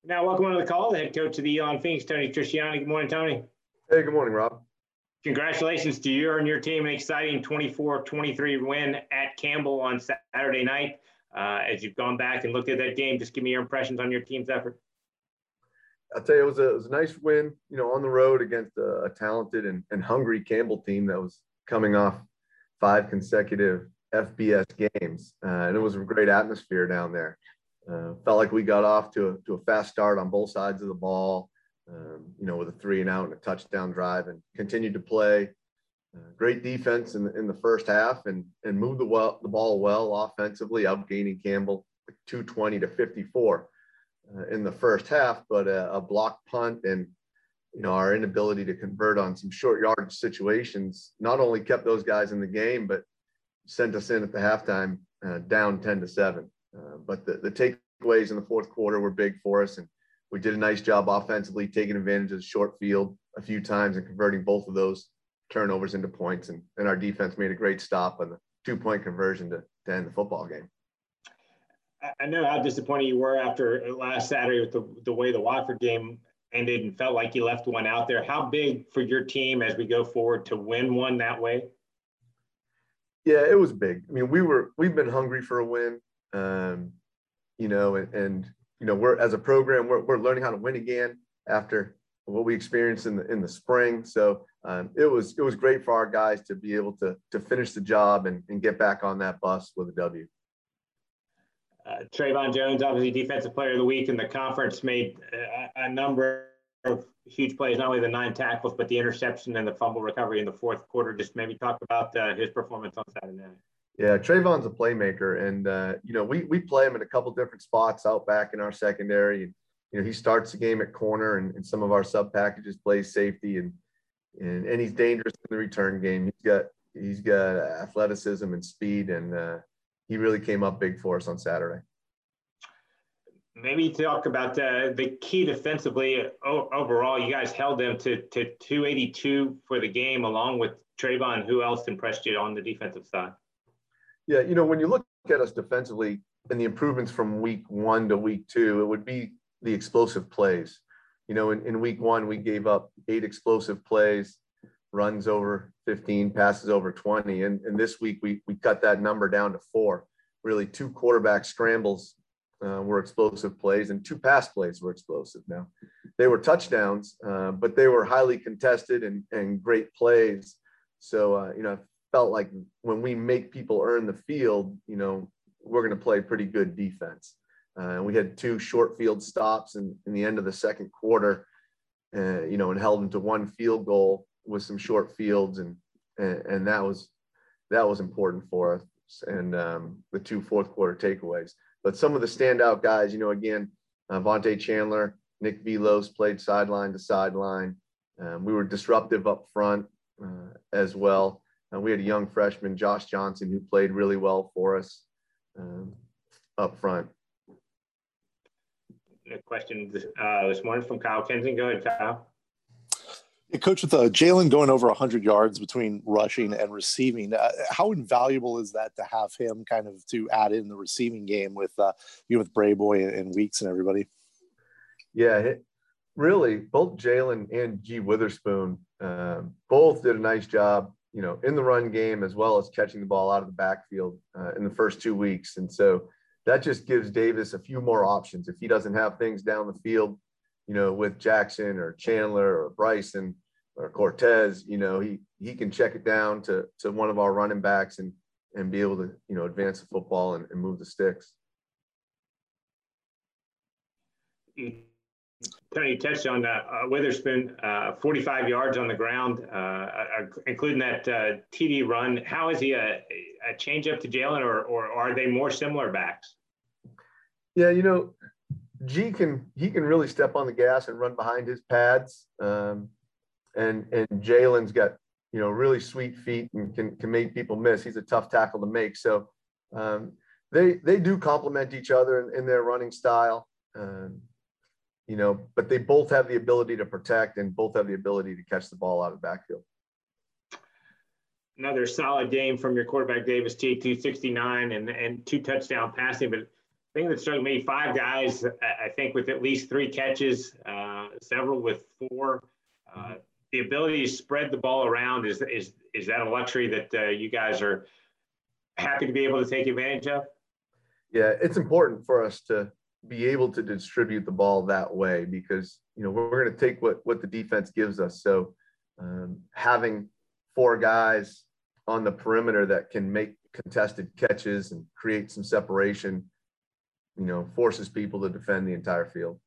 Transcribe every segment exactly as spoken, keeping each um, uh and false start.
Now, welcome on the call, the head coach of the Elon Phoenix, Tony Trisciani. Good morning, Tony. Hey, good morning, Rob. Congratulations to you and your team. An exciting twenty-four twenty-three win at Campbell on Saturday night. Uh, as you've gone back and looked at that game, just give me your impressions on your team's effort. I'll tell you, it was a, it was a nice win, you know, on the road against a, a talented and, and hungry Campbell team that was coming off five consecutive F B S games. Uh, and it was a great atmosphere down there. Uh, felt like we got off to a, to a fast start on both sides of the ball, um, you know, with a three and out and a touchdown drive, and continued to play uh, great defense in the, in the first half and, and moved the, well, the ball well offensively, outgaining Campbell two twenty to fifty-four uh, in the first half, but a, a block punt and, you know, our inability to convert on some short yardage situations not only kept those guys in the game, but sent us in at the halftime uh, down ten to seven. Uh, but the, the takeaways in the fourth quarter were big for us, and we did a nice job offensively, taking advantage of the short field a few times and converting both of those turnovers into points. And, and our defense made a great stop on the two-point conversion to, to end the football game. I know how disappointed you were after last Saturday with the, the way the Watford game ended and felt like you left one out there. How big for your team as we go forward to win one that way? Yeah, it was big. I mean, we were, we've been hungry for a win. Um, you know, and, and, you know, we're, as a program, we're, we're learning how to win again after what we experienced in the, in the spring. So um, it was, it was great for our guys to be able to, to finish the job and, and get back on that bus with a W. Uh, Trayvon Jones, obviously defensive player of the week in the conference, made a, a number of huge plays, not only the nine tackles, but the interception and the fumble recovery in the fourth quarter. Just maybe talk about uh, his performance on Saturday night. Yeah, Trayvon's a playmaker, and uh, you know we we play him in a couple different spots out back in our secondary. And you know he starts the game at corner, and, and some of our sub packages plays safety, and and and he's dangerous in the return game. He's got he's got athleticism and speed, and uh, he really came up big for us on Saturday. Maybe talk about uh, the key defensively. O- overall, you guys held them to to two eighty-two for the game, along with Trayvon. Who else impressed you on the defensive side? Yeah, you know, when you look at us defensively and the improvements from week one to week two, it would be the explosive plays. You know, in, in week one, we gave up eight explosive plays, runs over fifteen, passes over twenty. And, and this week, we, we cut that number down to four. Really, two quarterback scrambles uh, were explosive plays, and two pass plays were explosive. Now, they were touchdowns, uh, but they were highly contested and, and great plays. So, uh, you know, felt like when we make people earn the field, you know, we're going to play pretty good defense. Uh, we had two short field stops in, in the end of the second quarter, uh, you know, and held them to one field goal with some short fields. And, and, and that was, that was important for us. And um, the two fourth quarter takeaways, but some of the standout guys, you know, again, uh, Vontae Chandler, Nick Velos played sideline to sideline. Um, we were disruptive up front uh, as well. Uh, we had a young freshman, Josh Johnson, who played really well for us um, up front. A question uh, this morning from Kyle Kensington. Go ahead, Kyle. Yeah, Coach, with uh, Jalen going over one hundred yards between rushing and receiving, uh, how invaluable is that to have him kind of to add in the receiving game with uh, you with Brayboy and, and Weeks and everybody? Yeah, it, really, both Jalen and G. Witherspoon uh, both did a nice job, you know, in the run game, as well as catching the ball out of the backfield uh, in the first two weeks. And so that just gives Davis a few more options. If he doesn't have things down the field, you know, with Jackson or Chandler or Bryson or Cortez, you know, he, he can check it down to, to one of our running backs and, and be able to, you know, advance the football and, and move the sticks. Tony touched on uh, uh, Witherspoon, uh, forty-five yards on the ground, uh, uh, including that uh, T D run. How is he a, a change up to Jalen, or, or are they more similar backs? Yeah, you know, G can he can really step on the gas and run behind his pads, um, and and Jalen's got, you know, really sweet feet and can can make people miss. He's a tough tackle to make. So um, they they do complement each other in, in their running style. Um, You know, but they both have the ability to protect and both have the ability to catch the ball out of the backfield. Another solid game from your quarterback, Davis T, two sixty-nine and, and two touchdown passing. But thing that struck me, five guys, I think, with at least three catches, uh, several with four. Uh, the ability to spread the ball around, is is is that a luxury that uh, you guys are happy to be able to take advantage of? Yeah, it's important for us to be able to distribute the ball that way, because, you know, we're going to take what what the defense gives us. So um, having four guys on the perimeter that can make contested catches and create some separation, you know, forces people to defend the entire field.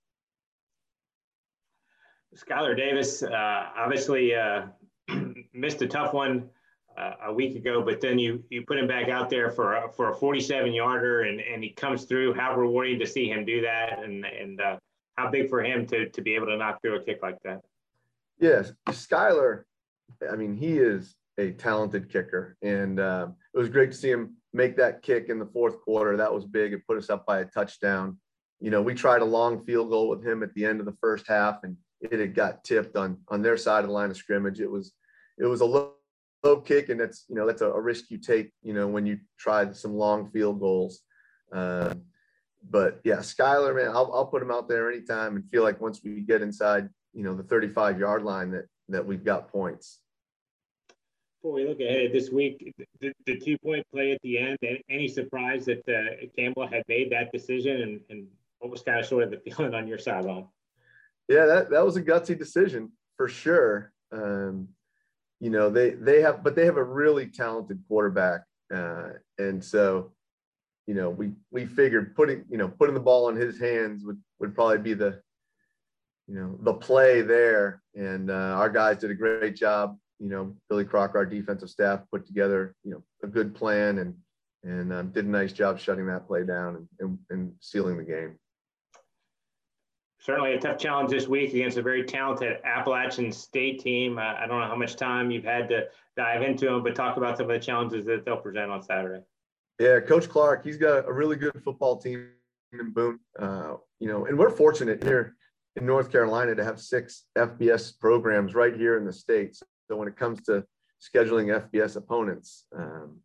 Skylar Davis, uh, obviously uh, missed a tough one uh, a week ago, but then you you put him back out there for a, for a forty-seven yarder, and, and he comes through. How rewarding to see him do that, and and uh, how big for him to to be able to knock through a kick like that. Yes, Skylar, I mean, he is a talented kicker, and uh, it was great to see him make that kick in the fourth quarter. That was big. It put us up by a touchdown. You know, we tried a long field goal with him at the end of the first half, and it had got tipped on on their side of the line of scrimmage. It was it was a low, low kick, and that's, you know, that's a, a risk you take, you know, when you tried some long field goals. Uh, but yeah, Skylar, man, I'll I'll put him out there anytime, and feel like once we get inside, you know, the thirty-five yard line, that that we've got points. Before we look ahead at this week, the, the two-point play at the end, any surprise that uh, Campbell had made that decision, and, and what was kind of sort of the feeling on your sideline? Yeah, that, that was a gutsy decision for sure. Um, you know, they they have, but they have a really talented quarterback, uh, and so, you know, we we figured putting you know putting the ball in his hands would would probably be the, you know, the play there, and uh, our guys did a great job. You know, Billy Crocker, our defensive staff, put together, you know, a good plan, and and um, did a nice job shutting that play down and, and, and sealing the game. Certainly a tough challenge this week against a very talented Appalachian State team. Uh, I don't know how much time you've had to dive into them, but talk about some of the challenges that they'll present on Saturday. Yeah, Coach Clark, he's got a really good football team in Boone. Uh, you know, and we're fortunate here in North Carolina to have six F B S programs right here in the States. So when it comes to scheduling F B S opponents, um,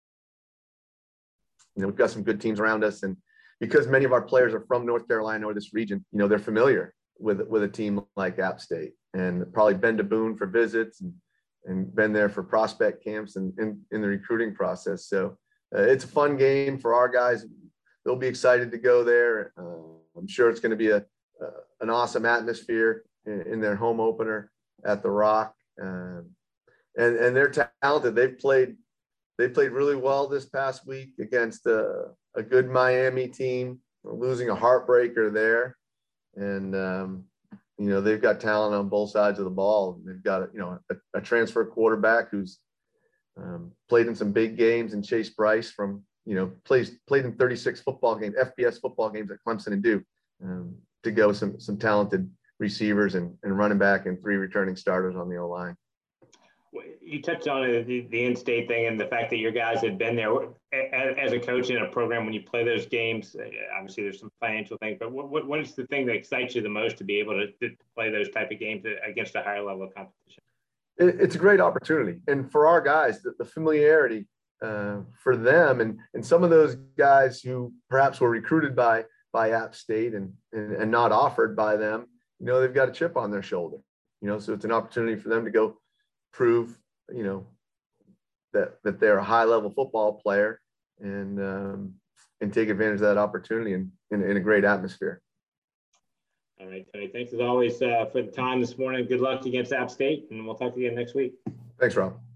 you know, we've got some good teams around us, and because many of our players are from North Carolina or this region, you know, they're familiar with with a team like App State, and probably been to Boone for visits, and and been there for prospect camps and in in the recruiting process. So uh, it's a fun game for our guys. They'll be excited to go there. Uh, I'm sure it's going to be a, a an awesome atmosphere in, in their home opener at the Rock. Um, and and they're talented. They've played they played really well this past week against a, a good Miami team, losing a heartbreaker there. And um, you know, they've got talent on both sides of the ball. They've got a, you know a, a transfer quarterback who's um, played in some big games, and Chase Bryce from you know plays played in thirty-six football games, F B S football games at Clemson and Duke. Um, to go some some talented receivers and, and running back, and three returning starters on the O-line. You touched on the, the in-state thing and the fact that your guys had been there. As a coach in a program, when you play those games, obviously there's some financial things, but what, what, what is the thing that excites you the most to be able to, to play those type of games against a higher level of competition? It, it's a great opportunity. And for our guys, the, the familiarity uh, for them, and, and some of those guys who perhaps were recruited by by App State and, and and not offered by them, you know, they've got a chip on their shoulder, you know, so it's an opportunity for them to go prove, you know, that that they're a high level football player, and um, and take advantage of that opportunity in, in, in a great atmosphere. All right, Tony, thanks as always uh, for the time this morning. Good luck against App State, and we'll talk again next week. Thanks, Rob.